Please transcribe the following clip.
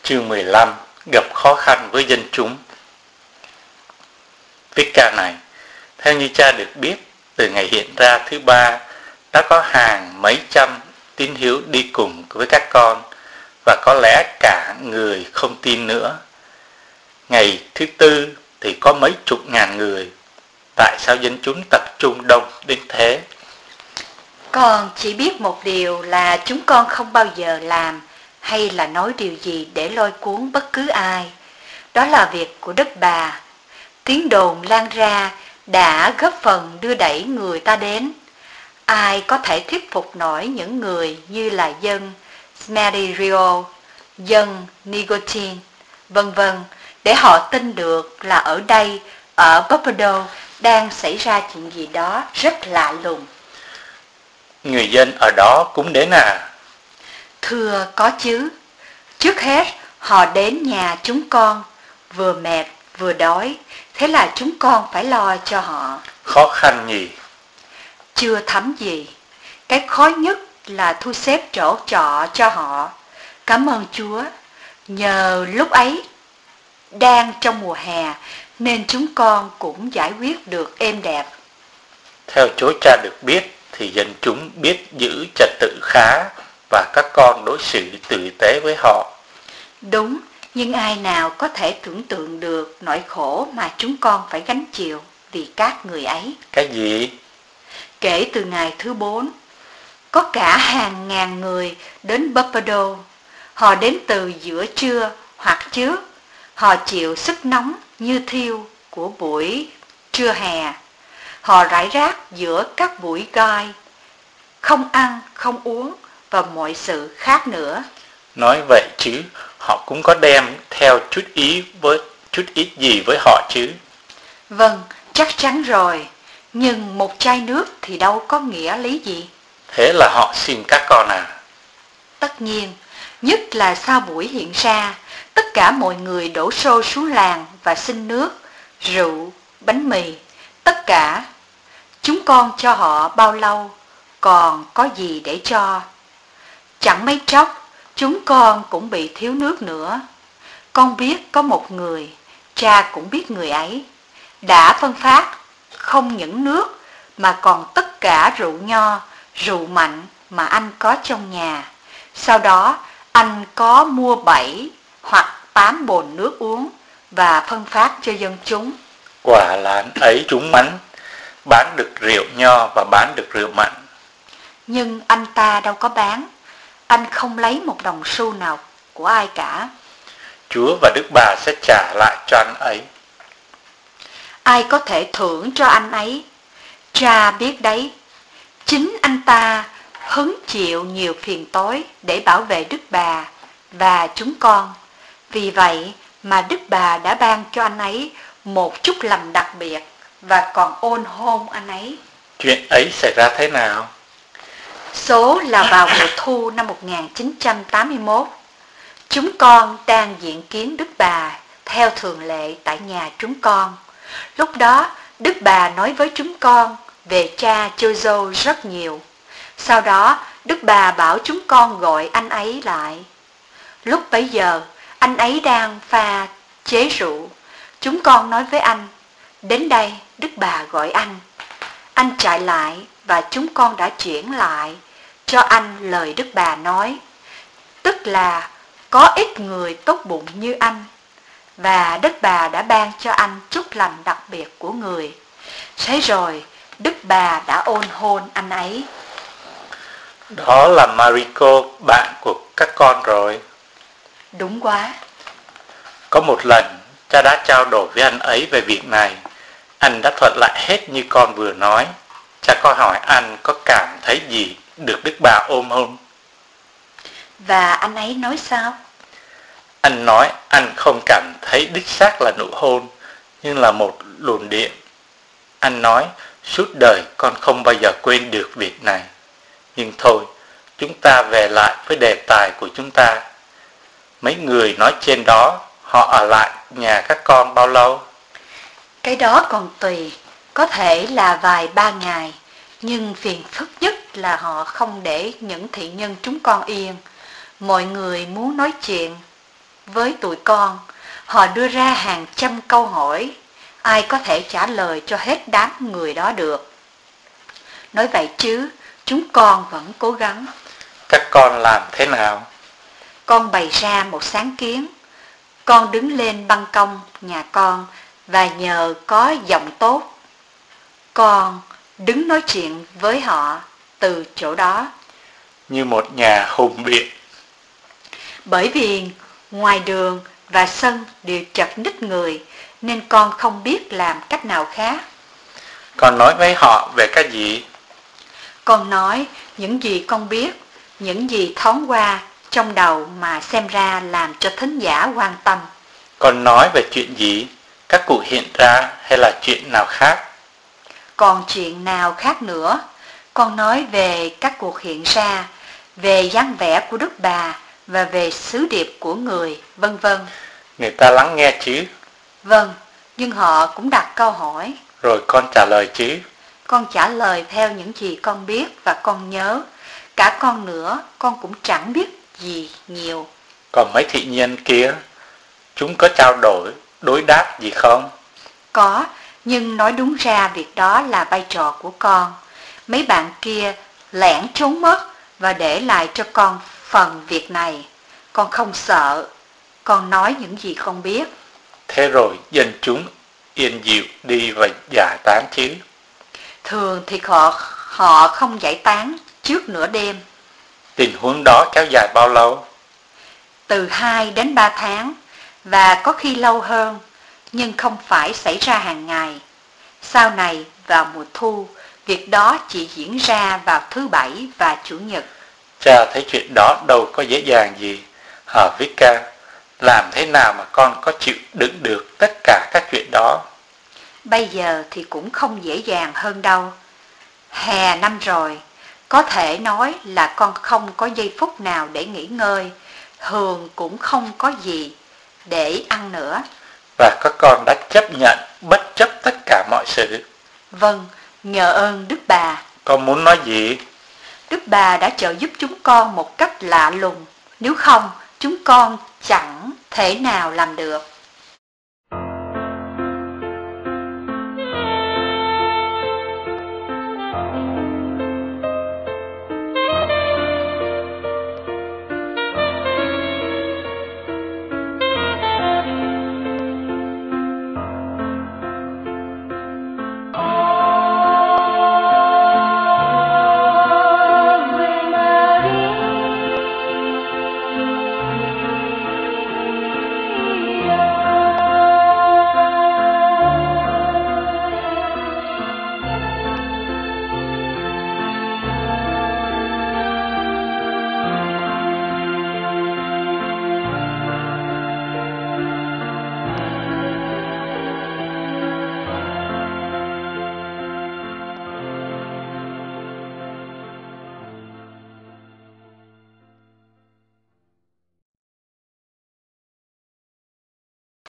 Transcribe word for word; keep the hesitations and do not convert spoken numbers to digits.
Chương mười lăm. Gặp khó khăn với dân chúng. Viết ca này, theo như cha được biết, từ ngày hiện ra thứ ba, đã có hàng mấy trăm tín hữu đi cùng với các con, và có lẽ cả người không tin nữa. Ngày thứ tư thì có mấy chục ngàn người. Tại sao dân chúng tập trung đông đến thế? Con chỉ biết một điều là chúng con không bao giờ làm hay là nói điều gì để lôi cuốn bất cứ ai. Đó là việc của Đức Bà. Tiếng đồn lan ra đã góp phần đưa đẩy người ta đến. Ai có thể thuyết phục nổi những người như là dân Smederio, dân Nicotine, vân vân, để họ tin được là ở đây, ở Pompadour, đang xảy ra chuyện gì đó rất lạ lùng. Người dân ở đó cũng đến à? Thưa, có chứ. Trước hết, họ đến nhà chúng con, vừa mệt vừa đói, thế là chúng con phải lo cho họ. Khó khăn nhỉ? Chưa thấm gì. Cái khó nhất là thu xếp chỗ trọ cho họ. Cảm ơn Chúa, nhờ lúc ấy đang trong mùa hè nên chúng con cũng giải quyết được êm đẹp. Theo chỗ cha được biết thì dân chúng biết giữ trật tự khá, và các con đối xử tử tế với họ. Đúng, nhưng ai nào có thể tưởng tượng được nỗi khổ mà chúng con phải gánh chịu vì các người ấy. Cái gì? Kể từ ngày thứ bốn, có cả hàng ngàn người đến Pompadour. Họ đến từ giữa trưa hoặc trước. Họ chịu sức nóng như thiêu của buổi trưa hè. Họ rải rác giữa các bụi gai, không ăn, không uống và mọi sự khác nữa. Nói vậy chứ họ cũng có đem theo chút ý với chút ít gì với họ chứ? Vâng, chắc chắn rồi. Nhưng một chai nước thì đâu có nghĩa lý gì. Thế là họ xin các con à? Tất nhiên, nhất là sau buổi hiện ra, tất cả mọi người đổ xô xuống làng và xin nước, rượu, bánh mì, tất cả. Chúng con cho họ bao lâu, còn có gì để cho. Chẳng mấy chốc, chúng con cũng bị thiếu nước nữa. Con biết có một người, cha cũng biết người ấy, đã phân phát không những nước mà còn tất cả rượu nho, rượu mạnh mà anh có trong nhà. Sau đó, anh có mua bảy hoặc tám bồn nước uống và phân phát cho dân chúng. Quả là anh ấy trúng mánh, bán được rượu nho và bán được rượu mạnh. Nhưng anh ta đâu có bán. Anh không lấy một đồng xu nào của ai cả. Chúa và Đức Bà sẽ trả lại cho anh ấy. Ai có thể thưởng cho anh ấy? Cha biết đấy. Chính anh ta hứng chịu nhiều phiền toái để bảo vệ Đức Bà và chúng con. Vì vậy mà Đức Bà đã ban cho anh ấy một chút lành đặc biệt và còn ôn hôn anh ấy. Chuyện ấy xảy ra thế nào? Số là vào mùa thu năm một nghìn chín trăm tám mươi mốt. Chúng con đang diện kiến Đức Bà theo thường lệ tại nhà chúng con. Lúc đó Đức Bà nói với chúng con về cha Chozo rất nhiều. Sau đó Đức Bà bảo chúng con gọi anh ấy lại. Lúc bấy giờ anh ấy đang pha chế rượu. Chúng con nói với anh, đến đây Đức Bà gọi anh. Anh chạy lại và chúng con đã chuyển lại cho anh lời Đức Bà nói. Tức là có ít người tốt bụng như anh. Và Đức Bà đã ban cho anh chút lành đặc biệt của người. Thế rồi Đức Bà đã ôn hôn anh ấy. Đó là Mariko, bạn của các con rồi. Đúng quá. Có một lần cha đã trao đổi với anh ấy về việc này. Anh đã thuật lại hết như con vừa nói. Cha có hỏi anh có cảm thấy gì được Đức Bà ôm hôn. Và anh ấy nói sao? Anh nói anh không cảm thấy đích xác là nụ hôn, nhưng là một luồng điện. Anh nói suốt đời con không bao giờ quên được việc này. Nhưng thôi, chúng ta về lại với đề tài của chúng ta. Mấy người nói trên đó, họ ở lại nhà các con bao lâu? Cái đó còn tùy, có thể là vài ba ngày. Nhưng phiền phức nhất là họ không để những thị nhân chúng con yên. Mọi người muốn nói chuyện với tụi con. Họ đưa ra hàng trăm câu hỏi, ai có thể trả lời cho hết đám người đó được. Nói vậy chứ, chúng con vẫn cố gắng. Các con làm thế nào? Con bày ra một sáng kiến. Con đứng lên ban công nhà con và nhờ có giọng tốt, con đứng nói chuyện với họ từ chỗ đó. Như một nhà hùng biện. Bởi vì ngoài đường và sân đều chật ních người nên con không biết làm cách nào khác. Con nói với họ về cái gì? Con nói những gì con biết, những gì thoáng qua trong đầu mà xem ra làm cho thính giả quan tâm. Con nói về chuyện gì? Các cụ hiện ra hay là chuyện nào khác? Còn chuyện nào khác nữa? Con nói về các cuộc hiện ra, về dáng vẻ của Đức Bà và về sứ điệp của người, vân vân. Người ta lắng nghe chứ? Vâng, nhưng họ cũng đặt câu hỏi. Rồi con trả lời chứ? Con trả lời theo những gì con biết và con nhớ. Cả con nữa, con cũng chẳng biết gì nhiều. Còn mấy thị nhân kia, chúng có trao đổi, đối đáp gì không? Có, nhưng nói đúng ra việc đó là vai trò của con. Mấy bạn kia lẻn trốn mất và để lại cho con phần việc này. Con không sợ, con nói những gì con biết. Thế rồi dân chúng yên dịu đi và giải tán chứ? Thường thì họ, họ không giải tán trước nửa đêm. Tình huống đó kéo dài bao lâu? Từ hai đến ba tháng, và có khi lâu hơn, nhưng không phải xảy ra hàng ngày. Sau này, vào mùa thu, việc đó chỉ diễn ra vào thứ Bảy và Chủ nhật. Cha thấy chuyện đó đâu có dễ dàng gì. Hả Vika, làm thế nào mà con có chịu đựng được tất cả các chuyện đó? Bây giờ thì cũng không dễ dàng hơn đâu. Hè năm rồi, có thể nói là con không có giây phút nào để nghỉ ngơi, thường cũng không có gì để ăn nữa. Và các con đã chấp nhận bất chấp tất cả mọi sự. Vâng, nhờ ơn Đức Bà. Con muốn nói gì? Đức Bà đã trợ giúp chúng con một cách lạ lùng, nếu không chúng con chẳng thể nào làm được.